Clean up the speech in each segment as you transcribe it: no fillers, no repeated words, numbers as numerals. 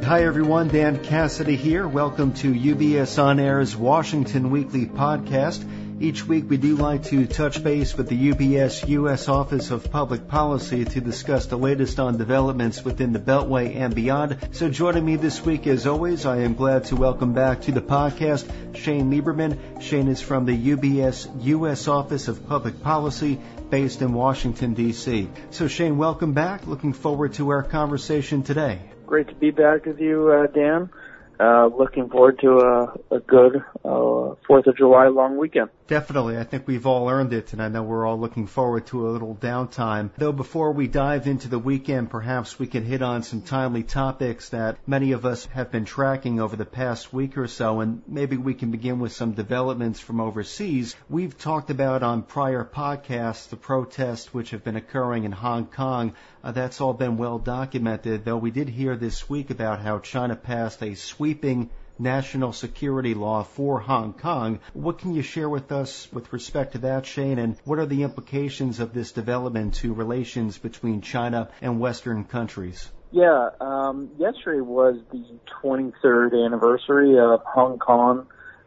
Hi everyone, Dan Cassidy here. Welcome to UBS On Air's Washington Weekly Podcast. Each week we do like to touch base with the UBS U.S. Office of Public Policy to discuss the latest on developments within the Beltway and beyond. So joining me this week, as always, I am glad to welcome back to the podcast Shane Lieberman. Shane is from the UBS U.S. Office of Public Policy based in Washington, D.C. So Shane, welcome back. Looking forward to our conversation today. Great to be back with you, Dan. Looking forward to a good 4th of July long weekend. Definitely. I think we've all earned it, and I know we're all looking forward to a little downtime. Though before we dive into the weekend, perhaps we can hit on some timely topics that many of us have been tracking over the past week or so, and maybe we can begin with some developments from overseas. We've talked about on prior podcasts the protests which have been occurring in Hong Kong. That's all been well documented, though we did hear this week about how China passed a sweeping national security law for Hong Kong. What can you share with us with respect to that, Shane, and what are the implications of this development to relations between China and Western countries? Yeah, yesterday was the 23rd anniversary of Hong Kong,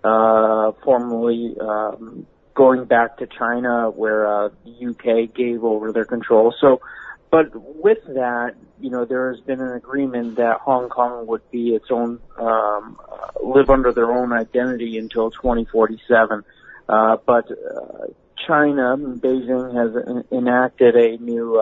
formerly going back to China, where the UK gave over their control. But with that, there has been an agreement that Hong Kong would be its own, live under their own identity until 2047. But China, Beijing, has enacted a new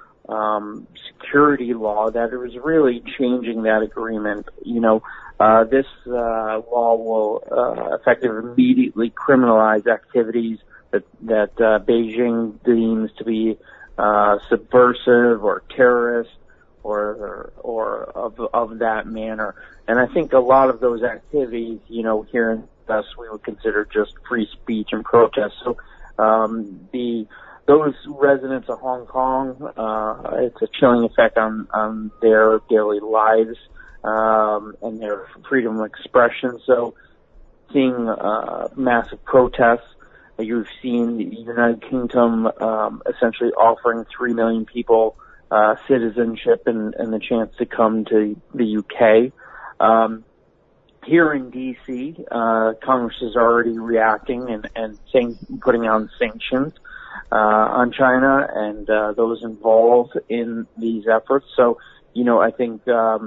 security law that is really changing that agreement. This law will effectively immediately criminalize activities that Beijing deems to be subversive or terrorist or of that manner. And I think a lot of those activities, here in the US, we would consider just free speech and protest. So those residents of Hong Kong, it's a chilling effect on their daily lives and their freedom of expression. So seeing massive protests. You've seen the United Kingdom essentially offering 3 million people citizenship and the chance to come to the UK. Here in D.C., Congress is already reacting and putting on sanctions on China and those involved in these efforts. So, I think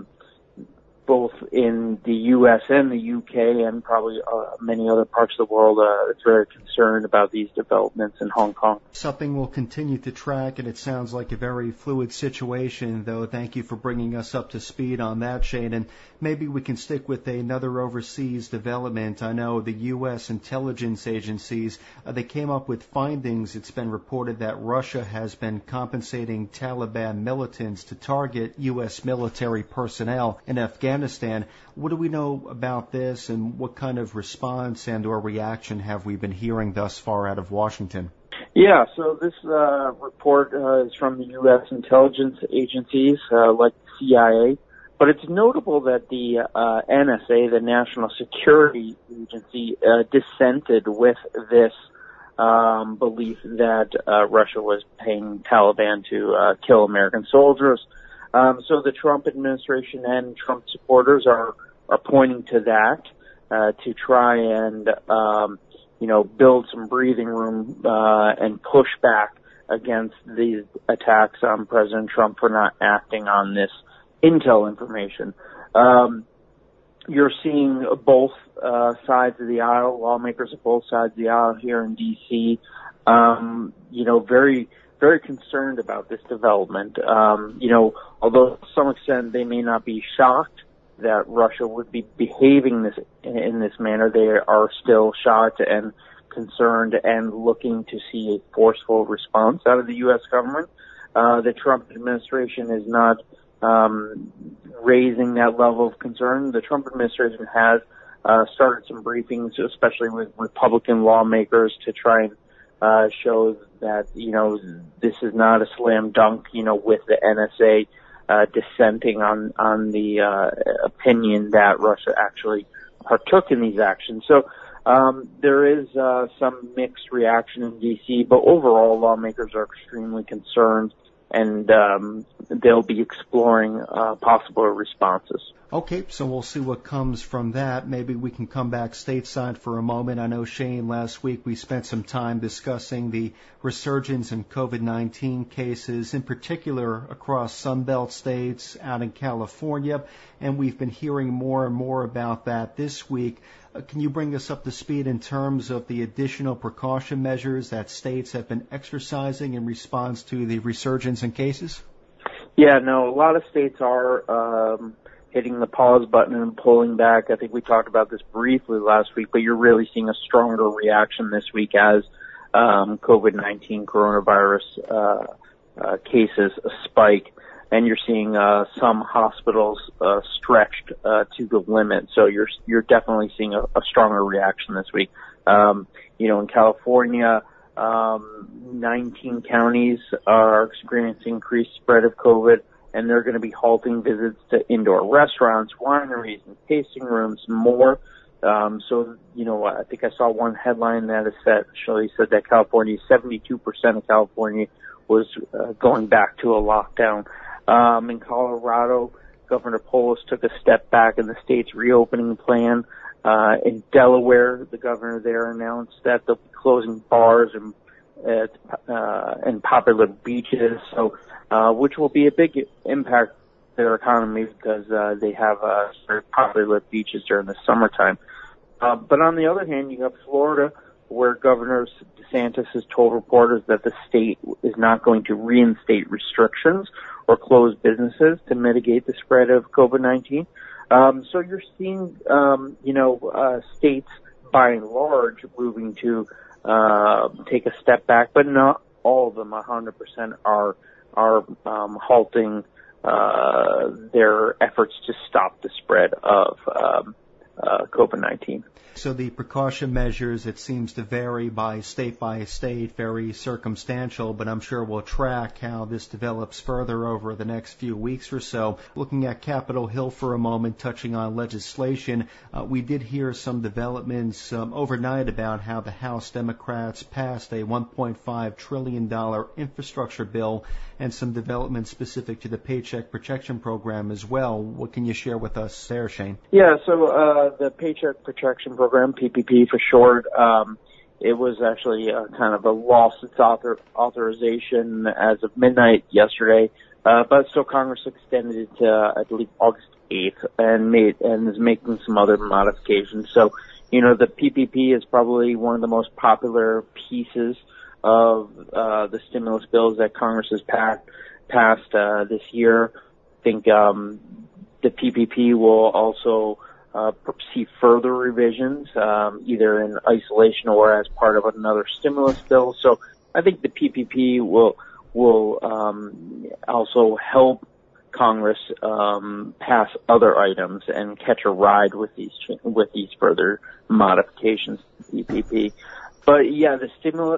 both in the U.S. and the U.K. and probably many other parts of the world, it's very concerned about these developments in Hong Kong. Something we'll continue to track, and it sounds like a very fluid situation, though. Thank you for bringing us up to speed on that, Shane. And maybe we can stick with another overseas development. I know the U.S. intelligence agencies, they came up with findings. It's been reported that Russia has been compensating Taliban militants to target U.S. military personnel in Afghanistan. What do we know about this, and what kind of response and or reaction have we been hearing thus far out of Washington? Yeah, so this report is from the U.S. intelligence agencies like the CIA, but it's notable that the NSA, the National Security Agency, dissented with this belief that Russia was paying Taliban to kill American soldiers. So the Trump administration and Trump supporters are pointing to that to try and build some breathing room and push back against these attacks on President Trump for not acting on this intel information. You're seeing both sides of the aisle, lawmakers of both sides of the aisle here in D.C., very concerned about this development. Although to some extent they may not be shocked that Russia would be behaving in this manner, they are still shocked and concerned and looking to see a forceful response out of the U.S. government. The Trump administration is not raising that level of concern. The Trump administration has started some briefings, especially with Republican lawmakers, to try and show that, this is not a slam dunk, with the NSA dissenting on the opinion that Russia actually partook in these actions. So there is some mixed reaction in D.C., but overall lawmakers are extremely concerned, and they'll be exploring possible responses. Okay, so we'll see what comes from that. Maybe we can come back stateside for a moment. I know, Shane, last week we spent some time discussing the resurgence in COVID-19 cases, in particular across Sunbelt states, out in California, and we've been hearing more and more about that this week. Can you bring us up to speed in terms of the additional precaution measures that states have been exercising in response to the resurgence in cases? Yeah, no, a lot of states are hitting the pause button and pulling back. I think we talked about this briefly last week, but you're really seeing a stronger reaction this week as COVID-19 coronavirus cases spike, and you're seeing some hospitals stretched to the limit. So you're definitely seeing a stronger reaction this week. In California, 19 counties are experiencing increased spread of COVID, and they're going to be halting visits to indoor restaurants, wineries, and tasting rooms, and more. I think I saw one headline that essentially said that 72% of California was going back to a lockdown. In Colorado, Governor Polis took a step back in the state's reopening plan. In Delaware, the governor there announced that they'll be closing bars and popular beaches, which will be a big impact to their economy because they have very popular beaches during the summertime. But on the other hand, you have Florida, where Governor DeSantis has told reporters that the state is not going to reinstate restrictions or close businesses to mitigate the spread of COVID-19. So you're seeing, states by and large moving to take a step back, but not all of them 100% are halting their efforts to stop the spread of COVID-19. So the precaution measures, it seems to vary by state, very circumstantial, but I'm sure we'll track how this develops further over the next few weeks or so. Looking at Capitol Hill for a moment, touching on legislation, we did hear some developments overnight about how the House Democrats passed a $1.5 trillion infrastructure bill and some developments specific to the Paycheck Protection Program as well. What can you share with us there, Shane? Yeah, so the Paycheck Protection Program, PPP for short, it was actually kind of lost its authorization as of midnight yesterday, but still Congress extended it to, I believe, August 8th and is making some other modifications. So, the PPP is probably one of the most popular pieces of the stimulus bills that Congress has passed this year. I think the PPP will also see further revisions, either in isolation or as part of another stimulus bill. So I think the PPP will also help Congress pass other items and catch a ride with these further modifications to PPP. But yeah, the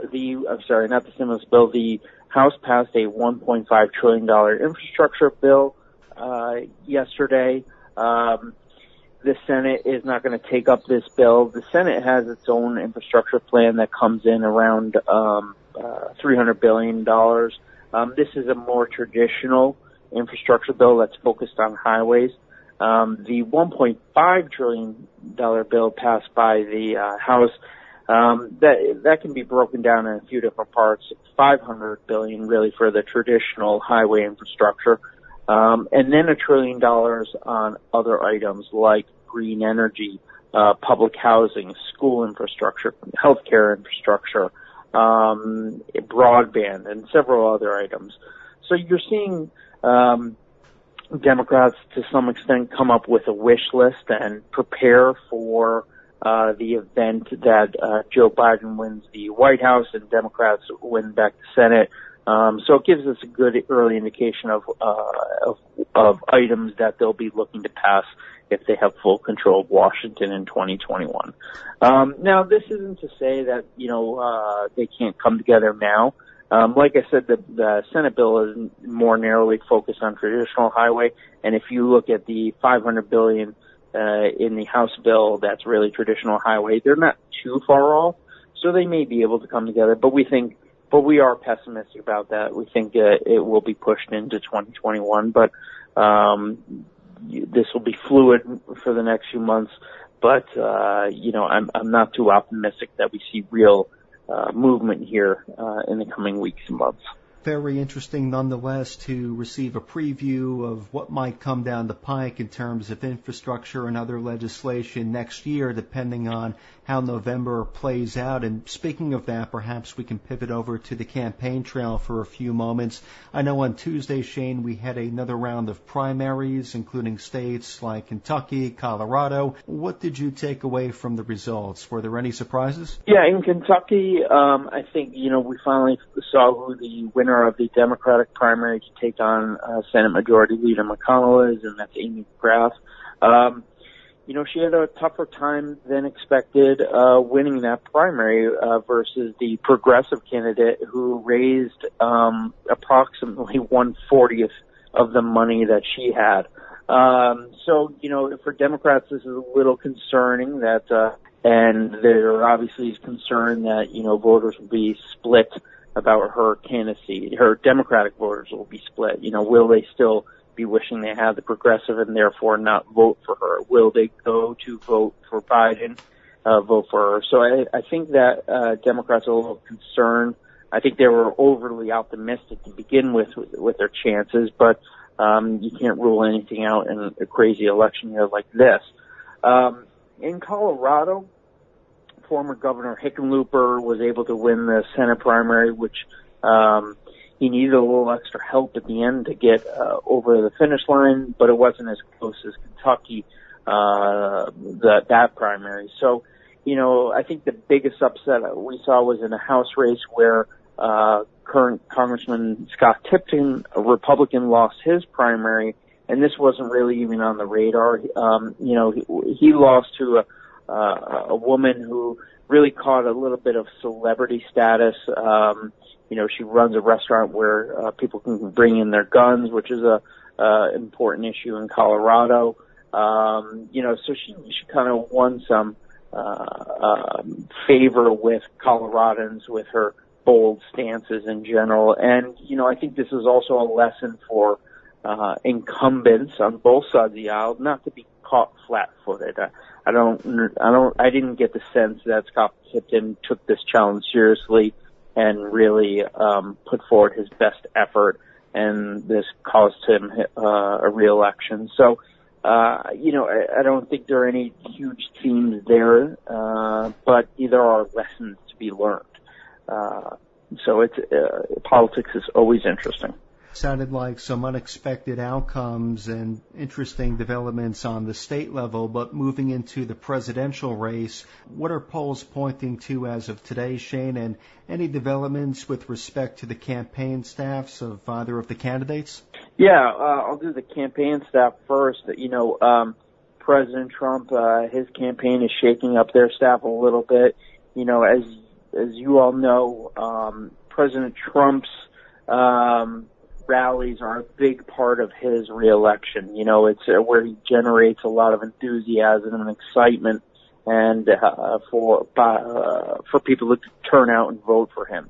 House passed a $1.5 trillion infrastructure bill yesterday. The Senate is not going to take up this bill. The Senate has its own infrastructure plan that comes in around $300 billion. This is a more traditional infrastructure bill that's focused on highways. The $1.5 trillion bill passed by the House, that can be broken down in a few different parts. $500 billion really for the traditional highway infrastructure. And then $1 trillion on other items like green energy, public housing, school infrastructure, healthcare infrastructure, broadband, and several other items. So you're seeing Democrats to some extent come up with a wish list and prepare for the event that Joe Biden wins the White House and Democrats win back the Senate. So it gives us a good early indication of items that they'll be looking to pass if they have full control of Washington in 2021. Now, this isn't to say that, they can't come together now. Like I said, the Senate bill is more narrowly focused on traditional highway. And if you look at the $500 billion in the House bill, that's really traditional highway. They're not too far off. So they may be able to come together, but we are pessimistic about that. We think it will be pushed into 2021, but this will be fluid for the next few months, but I'm not too optimistic that we see real movement here in the coming weeks and months. Very interesting nonetheless to receive a preview of what might come down the pike in terms of infrastructure and other legislation next year, depending on how November plays out. And speaking of that, perhaps we can pivot over to the campaign trail for a few moments. I know on Tuesday, Shane, we had another round of primaries, including states like Kentucky, Colorado. What did you take away from the results? Were there any surprises? Yeah, in Kentucky, I think, we finally saw who the winner of the Democratic primary to take on Senate Majority Leader McConnell is, and that's Amy McGrath. She had a tougher time than expected winning that primary versus the progressive candidate who raised approximately 1/40th of the money that she had. For Democrats, this is a little concerning and there obviously is concern that, voters will be split about her candidacy. Her Democratic voters will be split. Will they still be wishing they had the progressive and therefore not vote for her? Will they go to vote for Biden, vote for her? So I think that Democrats are a little concerned. I think they were overly optimistic to begin with their chances, but you can't rule anything out in a crazy election year like this. In Colorado, former Governor Hickenlooper was able to win the Senate primary, which he needed a little extra help at the end to get over the finish line, but it wasn't as close as Kentucky, that primary. So, I think the biggest upset we saw was in a House race where current Congressman Scott Tipton, a Republican, lost his primary, and this wasn't really even on the radar. He lost to a woman who really caught a little bit of celebrity status. She runs a restaurant where people can bring in their guns, which is a important issue in Colorado. So she kind of won some favor with Coloradans with her bold stances in general. And, I think this is also a lesson for incumbents on both sides of the aisle not to be caught flat-footed. I didn't get the sense that Scott Tipton took this challenge seriously and really put forward his best effort, and this caused him a re-election. So, I don't think there are any huge themes there, but there are lessons to be learned. So politics is always interesting. Sounded like some unexpected outcomes and interesting developments on the state level, but moving into the presidential race, what are polls pointing to as of today, Shane, and any developments with respect to the campaign staffs of either of the candidates? Yeah, I'll do the campaign staff first. President Trump, his campaign is shaking up their staff a little bit. As you all know, President Trump's rallies are a big part of his reelection. It's where he generates a lot of enthusiasm and excitement, and for people to turn out and vote for him.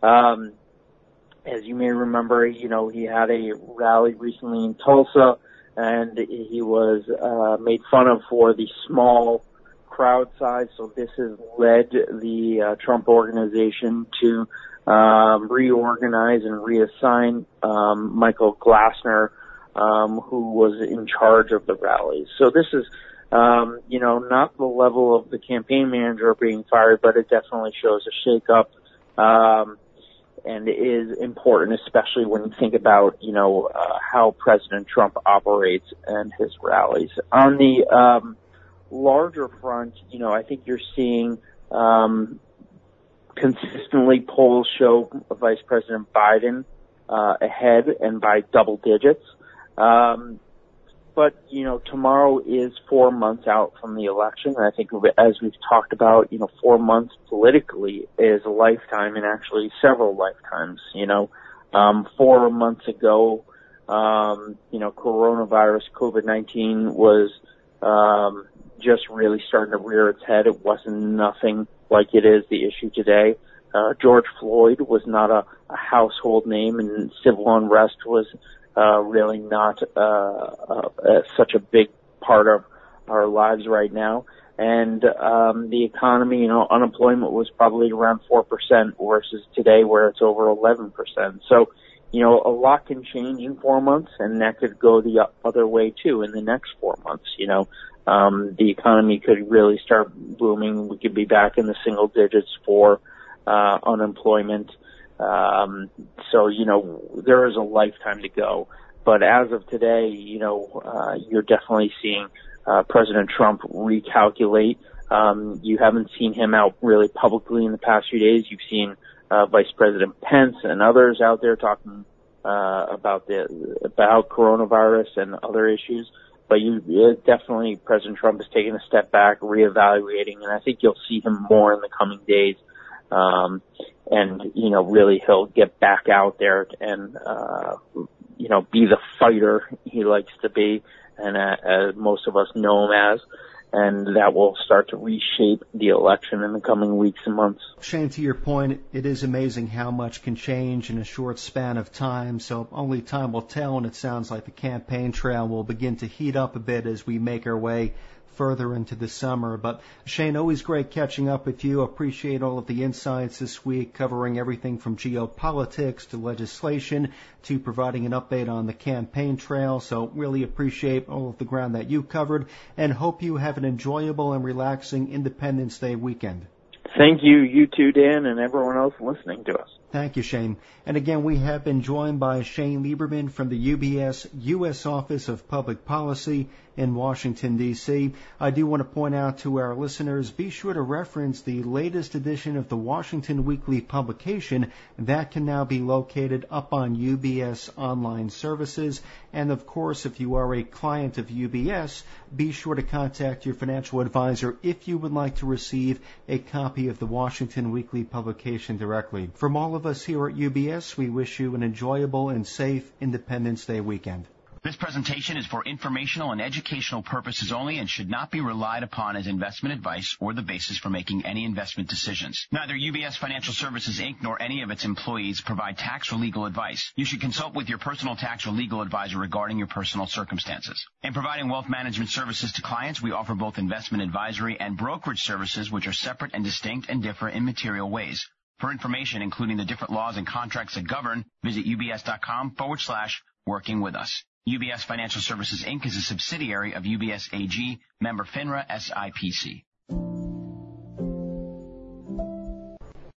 As you may remember, he had a rally recently in Tulsa, and he was made fun of for the small crowd size. So this has led the Trump organization to reorganize and reassign Michael Glassner, who was in charge of the rallies. So this is, not the level of the campaign manager being fired, but it definitely shows a shakeup, and is important, especially when you think about, how President Trump operates and his rallies. On the larger front, I think you're seeing consistently polls show Vice President Biden ahead and by double digits. But, tomorrow is 4 months out from the election. And I think as we've talked about, 4 months politically is a lifetime, and actually several lifetimes. 4 months ago, coronavirus, COVID-19 was just really starting to rear its head. It wasn't nothing like it is the issue today. George Floyd was not a household name, and civil unrest was really not such a big part of our lives right now. And the economy, unemployment was probably around 4% versus today where it's over 11%. So, a lot can change in 4 months, and that could go the other way too in the next 4 months. The economy could really start booming. We could be back in the single digits for unemployment. So, there is a lifetime to go. But as of today, you're definitely seeing President Trump recalculate. You haven't seen him out really publicly in the past few days. You've seen Vice President Pence and others out there talking about coronavirus and other issues. But definitely President Trump is taking a step back, reevaluating, and I think you'll see him more in the coming days. And really he'll get back out there and be the fighter he likes to be, and as most of us know him as. And that will start to reshape the election in the coming weeks and months. Shane, to your point, it is amazing how much can change in a short span of time, so only time will tell, and it sounds like the campaign trail will begin to heat up a bit as we make our way further into the summer. But Shane, always great catching up with you. Appreciate all of the insights this week, covering everything from geopolitics to legislation to providing an update on the campaign trail. So really appreciate all of the ground that you covered, and hope you have an enjoyable and relaxing Independence Day weekend. Thank you. You too, Dan, and everyone else listening to us. Thank you, Shane. And again, we have been joined by Shane Lieberman from the UBS U.S. Office of Public Policy in Washington, D.C. I do want to point out to our listeners, be sure to reference the latest edition of the Washington Weekly publication. That can now be located up on UBS online services. And of course, if you are a client of UBS, be sure to contact your financial advisor if you would like to receive a copy of the Washington Weekly publication directly. From all of us here at UBS, we wish you an enjoyable and safe Independence Day weekend. This presentation is for informational and educational purposes only and should not be relied upon as investment advice or the basis for making any investment decisions. Neither UBS Financial Services, Inc. nor any of its employees provide tax or legal advice. You should consult with your personal tax or legal advisor regarding your personal circumstances. In providing wealth management services to clients, we offer both investment advisory and brokerage services, which are separate and distinct and differ in material ways. For information, including the different laws and contracts that govern, visit ubs.com/working with us. UBS Financial Services, Inc. is a subsidiary of UBS AG, member FINRA SIPC.